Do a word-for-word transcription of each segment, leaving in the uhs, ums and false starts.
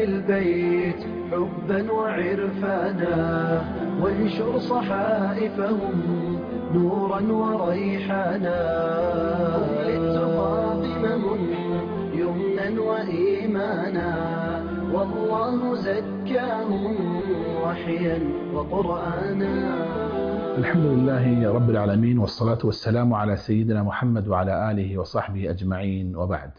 البيت حبا وعرفانا، وانشر صحائفهم نورا وريحانا. هم للتقى ضمم يمنا وإيمانا، والله زكاهم وحيا وقرآنا. الحمد لله رب العالمين، والصلاة والسلام على سيدنا محمد وعلى آله وصحبه أجمعين، وبعد.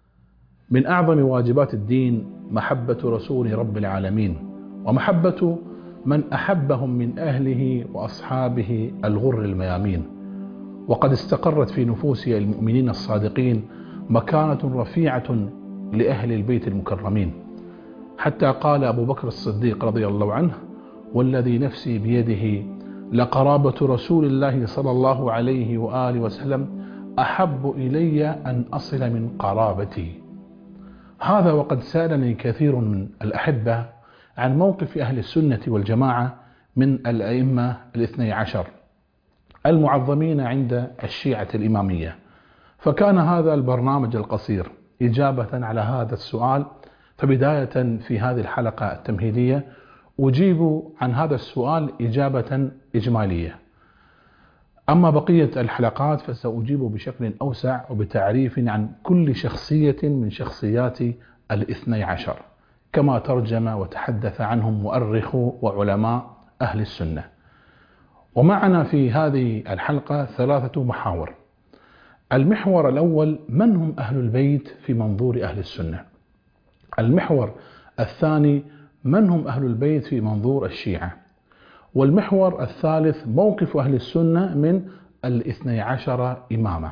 من أعظم واجبات الدين محبة رسول رب العالمين، ومحبة من أحبهم من أهله وأصحابه الغر الميامين. وقد استقرت في نفوس المؤمنين الصادقين مكانة رفيعة لأهل البيت المكرمين، حتى قال أبو بكر الصديق رضي الله عنه: والذي نفسي بيده لقرابة رسول الله صلى الله عليه وآله وسلم أحب إلي أن أصل من قرابتي. هذا وقد سألني كثير من الأحبة عن موقف أهل السنة والجماعة من الأئمة الاثني عشر المعظمين عند الشيعة الإمامية، فكان هذا البرنامج القصير إجابة على هذا السؤال. فبداية في هذه الحلقة التمهيدية أجيب عن هذا السؤال إجابة إجمالية، أما بقية الحلقات فسأجيب بشكل أوسع وبتعريف عن كل شخصية من شخصيات الاثني عشر، كما ترجم وتحدث عنهم مؤرخ وعلماء أهل السنة. ومعنا في هذه الحلقة ثلاثة محاور. المحور الأول: من هم أهل البيت في منظور أهل السنة؟ المحور الثاني: من هم أهل البيت في منظور الشيعة؟ والمحور الثالث: موقف أهل السنة من الاثني عشر إمامة.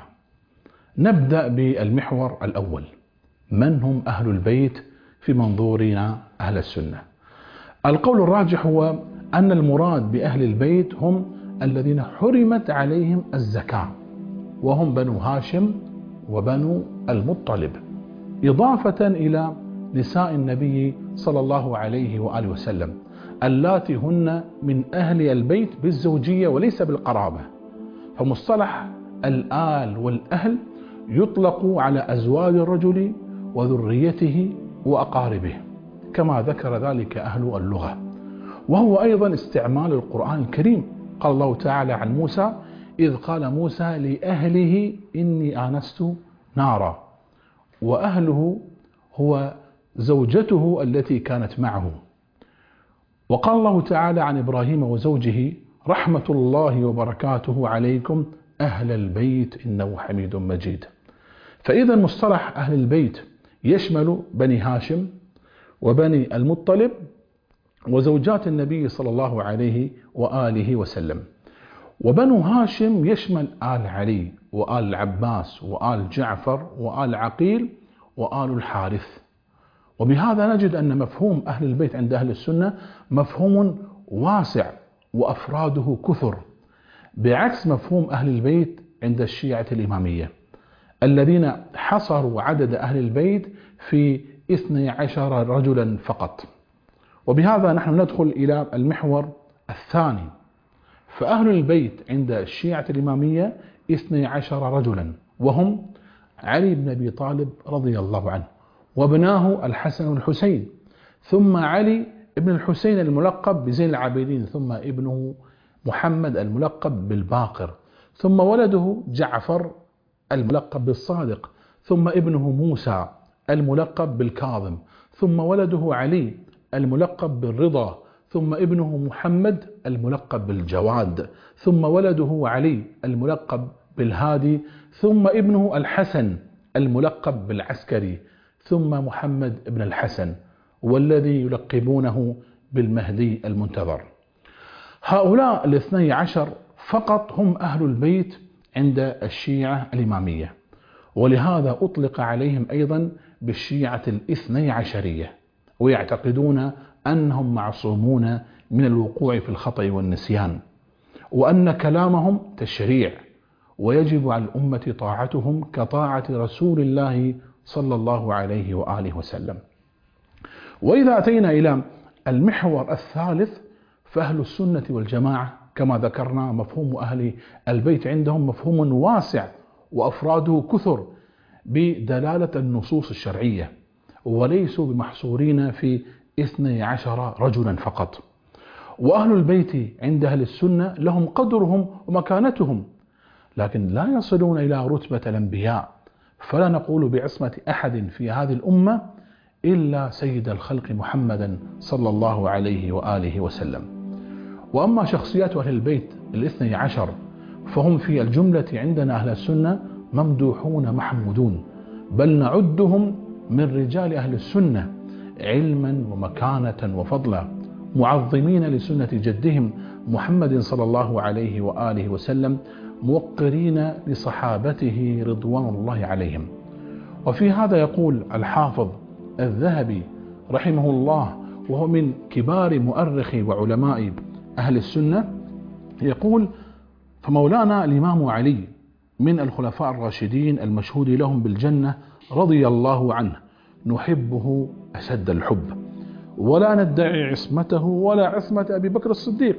نبدأ بالمحور الأول: من هم أهل البيت في منظورنا أهل السنة؟ القول الراجح هو أن المراد بأهل البيت هم الذين حرمت عليهم الزكاة، وهم بنو هاشم وبنو المطلب، إضافة إلى نساء النبي صلى الله عليه وآله وسلم اللاتي هن من أهل البيت بالزوجية وليس بالقرابة. فمصطلح الآل والأهل يطلق على أزواج الرجل وذريته وأقاربه، كما ذكر ذلك أهل اللغة، وهو أيضا استعمال القرآن الكريم. قال الله تعالى عن موسى: إذ قال موسى لأهله إني آنست نارا، وأهله هو زوجته التي كانت معه. وقال الله تعالى عن إبراهيم وزوجه: رحمة الله وبركاته عليكم أهل البيت إنه حميد مجيد. فإذا مصطلح أهل البيت يشمل بني هاشم وبني المطلب وزوجات النبي صلى الله عليه وآله وسلم. وبنو هاشم يشمل آل علي وآل العباس وآل جعفر وآل عقيل وآل الحارث. وبهذا نجد أن مفهوم أهل البيت عند أهل السنة مفهوم واسع وأفراده كثر، بعكس مفهوم أهل البيت عند الشيعة الإمامية الذين حصروا عدد أهل البيت في اثني عشر رجلا فقط. وبهذا نحن ندخل إلى المحور الثاني. فأهل البيت عند الشيعة الإمامية اثني عشر رجلا، وهم علي بن أبي طالب رضي الله عنه، وابناه الحسن والحسين، ثم علي ابن الحسين الملقب بزين العابدين، ثم ابنه محمد الملقب بالباقر، ثم ولده جعفر الملقب بالصادق، ثم ابنه موسى الملقب بالكاظم، ثم ولده علي الملقب بالرضا، ثم ابنه محمد الملقب بالجواد، ثم ولده علي الملقب بالهادي، ثم ابنه الحسن الملقب بالعسكري، ثم محمد ابن الحسن والذي يلقبونه بالمهدي المنتظر. هؤلاء الاثني عشر فقط هم أهل البيت عند الشيعة الإمامية، ولهذا أطلق عليهم أيضا بالشيعة الاثني عشرية، ويعتقدون أنهم معصومون من الوقوع في الخطأ والنسيان، وأن كلامهم تشريع ويجب على الأمة طاعتهم كطاعة رسول الله صلى الله عليه وآله وسلم. وإذا أتينا إلى المحور الثالث فأهل السنة والجماعة كما ذكرنا مفهوم أهل البيت عندهم مفهوم واسع وأفراده كثر بدلالة النصوص الشرعية، وليسوا بمحصورين في اثني عشر رجلا فقط. وأهل البيت عند أهل السنة لهم قدرهم ومكانتهم، لكن لا يصلون إلى رتبة الأنبياء، فلا نقول بعصمة أحد في هذه الأمة إلا سيد الخلق محمدا صلى الله عليه وآله وسلم. وأما شخصيات أهل البيت الاثني عشر فهم في الجملة عندنا أهل السنة ممدوحون محمودون، بل نعدهم من رجال أهل السنة علما ومكانة وفضلا، معظمين لسنة جدهم محمد صلى الله عليه وآله وسلم، موقرين لصحابته رضوان الله عليهم. وفي هذا يقول الحافظ الذهبي رحمه الله، وهو من كبار مؤرخي وعلماء أهل السنة، يقول: فمولانا الإمام علي من الخلفاء الراشدين المشهود لهم بالجنة رضي الله عنه نحبه أشد الحب، ولا ندعي عصمته ولا عصمة أبي بكر الصديق،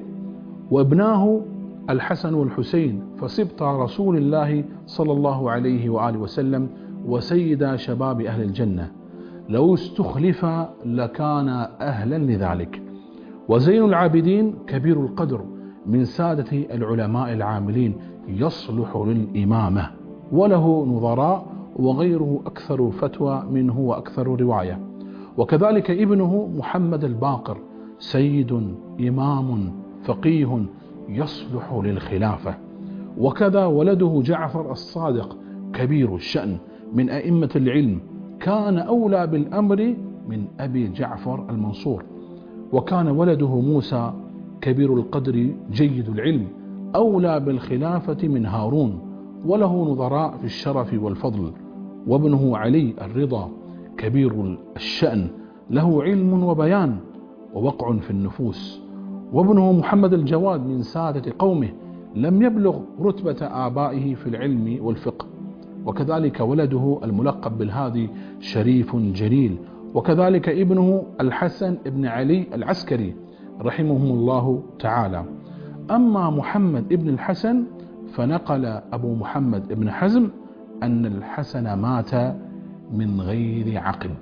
وابناه الحسن والحسين فسبط رسول الله صلى الله عليه وآله وسلم وسيد شباب أهل الجنة، لو استخلف لكان أهلا لذلك. وزين العابدين كبير القدر من سادة العلماء العاملين يصلح للإمامة، وله نظراء وغيره أكثر فتوى منه وأكثر رواية. وكذلك ابنه محمد الباقر سيد إمام فقيه يصلح للخلافة. وكذا ولده جعفر الصادق كبير الشأن من أئمة العلم، كان أولى بالأمر من أبي جعفر المنصور. وكان ولده موسى كبير القدر جيد العلم أولى بالخلافة من هارون، وله نظراء في الشرف والفضل. وابنه علي الرضا كبير الشأن له علم وبيان ووقع في النفوس. وابنه محمد الجواد من سادة قومه لم يبلغ رتبة آبائه في العلم والفقه. وكذلك ولده الملقب بالهادي شريف جليل. وكذلك ابنه الحسن بن علي العسكري رحمهم الله تعالى. أما محمد ابن الحسن فنقل أبو محمد ابن حزم أن الحسن مات من غير عقب.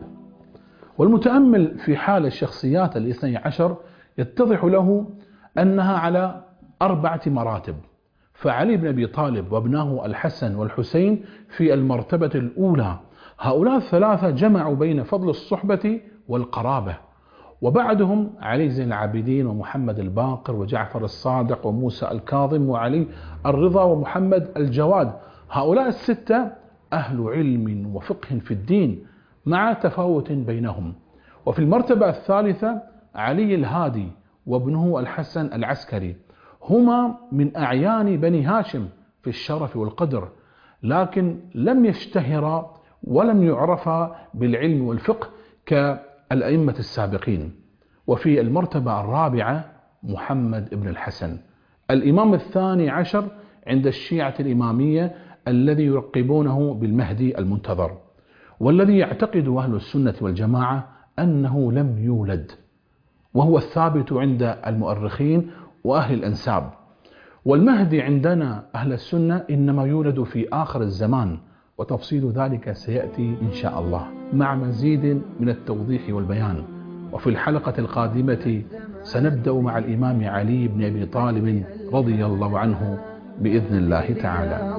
والمتأمل في حال الشخصيات الاثني عشر يتضح له أنها على أربعة مراتب. فعلي بن أبي طالب وابناه الحسن والحسين في المرتبة الأولى، هؤلاء الثلاثة جمعوا بين فضل الصحبة والقرابة. وبعدهم علي زين العابدين ومحمد الباقر وجعفر الصادق وموسى الكاظم وعلي الرضا ومحمد الجواد، هؤلاء الستة أهل علم وفقه في الدين مع تفاوت بينهم. وفي المرتبة الثالثة علي الهادي وابنه الحسن العسكري، هما من أعيان بني هاشم في الشرف والقدر، لكن لم يشتهرا ولم يعرفا بالعلم والفقه كالأئمة السابقين. وفي المرتبة الرابعة محمد بن الحسن الإمام الثاني عشر عند الشيعة الإمامية الذي يرقبونه بالمهدي المنتظر، والذي يعتقد أهل السنة والجماعة أنه لم يولد، وهو الثابت عند المؤرخين وأهل الأنساب. والمهدي عندنا أهل السنة إنما يولد في آخر الزمان، وتفصيل ذلك سيأتي إن شاء الله مع مزيد من التوضيح والبيان. وفي الحلقة القادمة سنبدأ مع الإمام علي بن أبي طالب رضي الله عنه بإذن الله تعالى.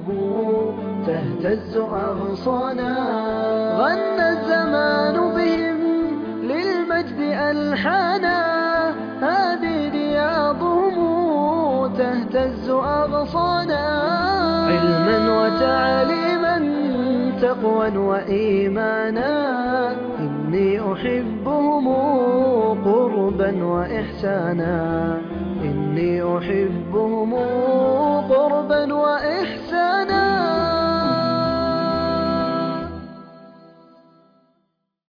تهتز أغصانا غنى الزمان بهم للمجد ألحانا، هذه رياضهم تهتز أغصانا، علما وتعليما تقوى وإيمانا، إني أحبهم قربا وإحسانا، إني أحبهم قربا وإحسانا.